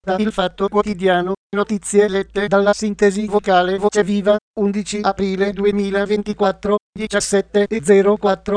Da Il Fatto Quotidiano, notizie lette dalla sintesi vocale Voce Viva, 11 aprile 2024, 17:04.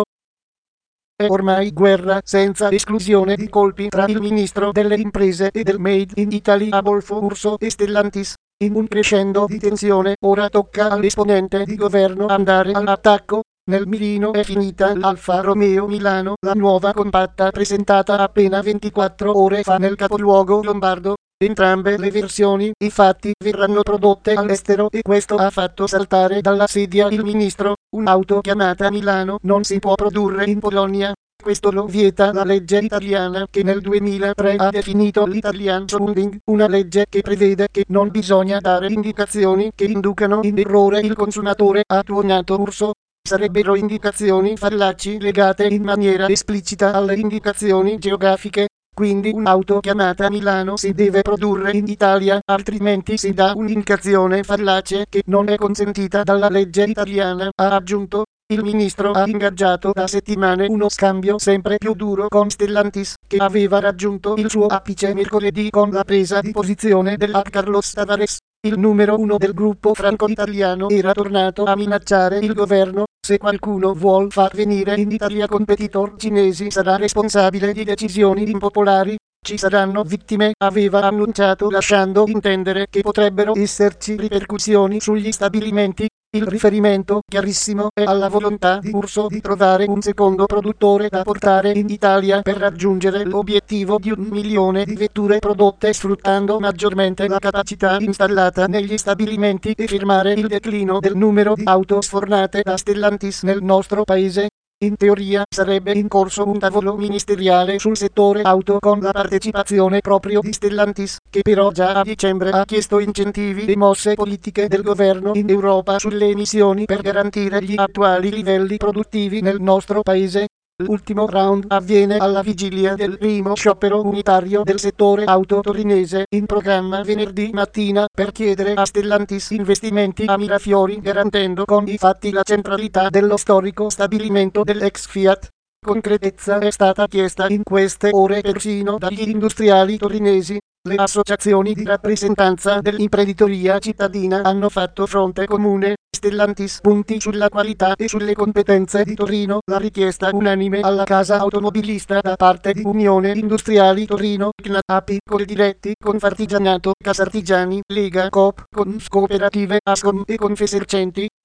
È ormai guerra senza esclusione di colpi tra il ministro delle imprese e del Made in Italy Adolfo Urso e Stellantis. In un crescendo di tensione, ora tocca all'esponente di governo andare all'attacco. Nel mirino è finita l'Alfa Romeo Milano, la nuova compatta presentata appena 24 ore fa nel capoluogo lombardo. Entrambe le versioni, infatti, verranno prodotte all'estero e questo ha fatto saltare dalla sedia il ministro. Un'auto chiamata Milano non si può produrre in Polonia. Questo lo vieta la legge italiana che nel 2003 ha definito l'Italian Sounding, una legge che prevede che non bisogna dare indicazioni che inducano in errore il consumatore, ha tuonato Urso. Sarebbero indicazioni fallaci legate in maniera esplicita alle indicazioni geografiche. Quindi un'auto chiamata Milano si deve produrre in Italia, altrimenti si dà un'indicazione fallace che non è consentita dalla legge italiana, ha aggiunto. Il ministro ha ingaggiato da settimane uno scambio sempre più duro con Stellantis, che aveva raggiunto il suo apice mercoledì con la presa di posizione della Carlos Tavares. Il numero uno del gruppo franco-italiano era tornato a minacciare il governo: se qualcuno vuol far venire in Italia competitor cinesi sarà responsabile di decisioni impopolari. Ci saranno vittime, aveva annunciato, lasciando intendere che potrebbero esserci ripercussioni sugli stabilimenti. Il riferimento chiarissimo è alla volontà di Urso di trovare un secondo produttore da portare in Italia per raggiungere l'obiettivo di 1 milione di vetture prodotte sfruttando maggiormente la capacità installata negli stabilimenti e fermare il declino del numero di auto sfornate da Stellantis nel nostro paese. In teoria sarebbe in corso un tavolo ministeriale sul settore auto con la partecipazione proprio di Stellantis, che però già a dicembre ha chiesto incentivi e mosse politiche del governo in Europa sulle emissioni per garantire gli attuali livelli produttivi nel nostro paese. L'ultimo round avviene alla vigilia del primo sciopero unitario del settore auto torinese, in programma venerdì mattina, per chiedere a Stellantis investimenti a Mirafiori, garantendo con i fatti la centralità dello storico stabilimento dell'ex Fiat. Concretezza è stata chiesta in queste ore persino dagli industriali torinesi. Le associazioni di rappresentanza dell'imprenditoria cittadina hanno fatto fronte comune. Stellantis punti sulla qualità e sulle competenze di Torino. La richiesta unanime alla casa automobilista da parte di Unione Industriali Torino, CNA, API, Coldiretti, Confartigianato, Casartigiani, Lega, Coop, Cons Cooperative, Ascom e Confesercenti.